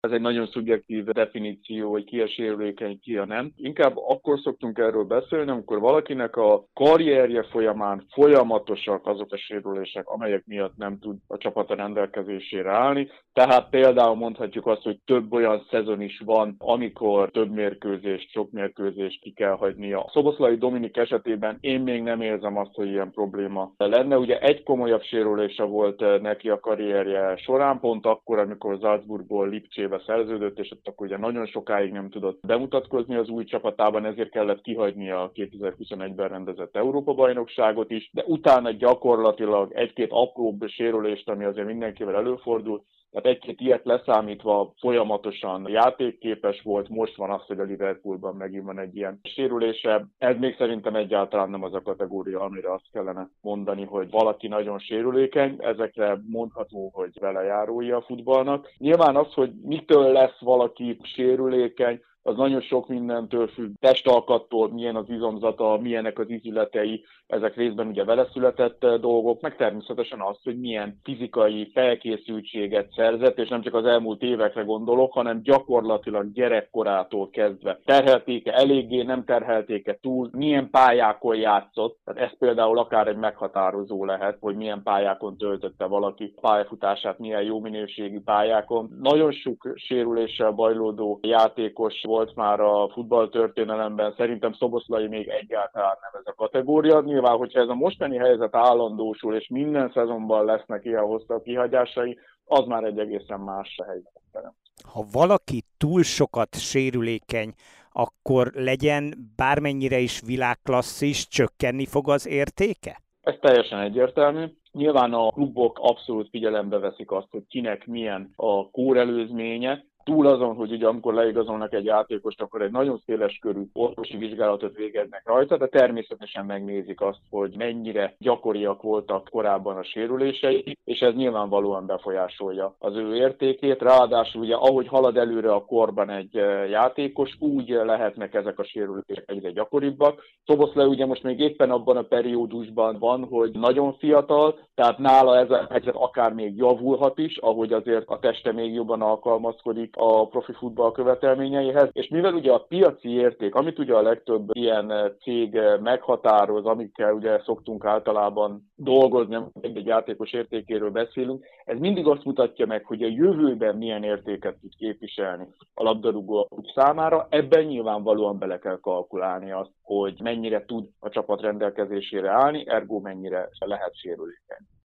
Ez egy nagyon szubjektív definíció, hogy ki a sérülékeny, ki a nem. Inkább akkor szoktunk erről beszélni, amikor valakinek a karrierje folyamán folyamatosak azok a sérülések, amelyek miatt nem tud a csapata rendelkezésére állni. Tehát például mondhatjuk azt, hogy több olyan szezon is van, amikor több mérkőzést, sok mérkőzést ki kell hagynia. Szoboszlai Dominik esetében én még nem érzem azt, hogy ilyen probléma lenne. Ugye egy komolyabb sérülése volt neki a karrierje során, pont akkor, amikor Salzburgból Lipcsébe szerződött, és ott akkor ugye nagyon sokáig nem tudott bemutatkozni az új csapatában, ezért kellett kihagynia a 2021-ben rendezett Európa-bajnokságot is, de utána gyakorlatilag egy-két apróbb sérülést, ami azért mindenkivel előfordul, tehát egy-két ilyet leszámítva folyamatosan játékképes volt, most van az, hogy a Liverpoolban megint van egy ilyen sérülése. Ez még szerintem egyáltalán nem az a kategória, amire azt kellene mondani, hogy valaki nagyon sérülékeny, ezekre mondható, hogy velejárója a futballnak. Nyilván az, hogy mitől lesz valaki sérülékeny, az nagyon sok mindentől függ, testalkattól, milyen az izomzata, milyenek az ízületei, ezek részben ugye vele született dolgok, meg természetesen az, hogy milyen fizikai felkészültséget szerzett, és nem csak az elmúlt évekre gondolok, hanem gyakorlatilag gyerekkorától kezdve. Terhelték-e eléggé, nem terhelték-e túl, milyen pályákon játszott, tehát ez például akár egy meghatározó lehet, hogy milyen pályákon töltötte valaki pályafutását, milyen jó minőségű pályákon. Nagyon sok sérüléssel bajlódó játékos volt már a futballtörténelemben, szerintem Szoboszlai még egyáltalán nem ez a kategória. Nyilván, hogyha ez a mostani helyzet állandósul, és minden szezonban lesznek ilyen hosszabb kihagyásai, az már egy egészen más helyzet. Ha valaki túl sokat sérülékeny, akkor legyen bármennyire is világklasszis, csökkenni fog az értéke? Ez teljesen egyértelmű. Nyilván a klubok abszolút figyelembe veszik azt, hogy kinek milyen a kórelőzménye, túl azon, hogy ugye amikor leigazolnak egy játékost, akkor egy nagyon széles körű orvosi vizsgálatot végeznek rajta, de természetesen megnézik azt, hogy mennyire gyakoriak voltak korábban a sérülései, és ez nyilvánvalóan befolyásolja az ő értékét. Ráadásul ugye ahogy halad előre a korban egy játékos, úgy lehetnek ezek a sérülések egyre gyakoribbak. Szoboszlai ugye most még éppen abban a periódusban van, hogy nagyon fiatal, tehát nála ez a helyzet akár még javulhat is, ahogy azért a teste még jobban alkalmazkodik a profi futball követelményeihez, és mivel ugye a piaci érték, amit ugye a legtöbb ilyen cég meghatároz, amikkel ugye szoktunk általában dolgozni, egy játékos értékéről beszélünk, ez mindig azt mutatja meg, hogy a jövőben milyen értéket tud képviselni a labdarúgó számára, ebben nyilvánvalóan bele kell kalkulálni azt, hogy mennyire tud a csapat rendelkezésére állni, ergo mennyire lehet sérülékeny.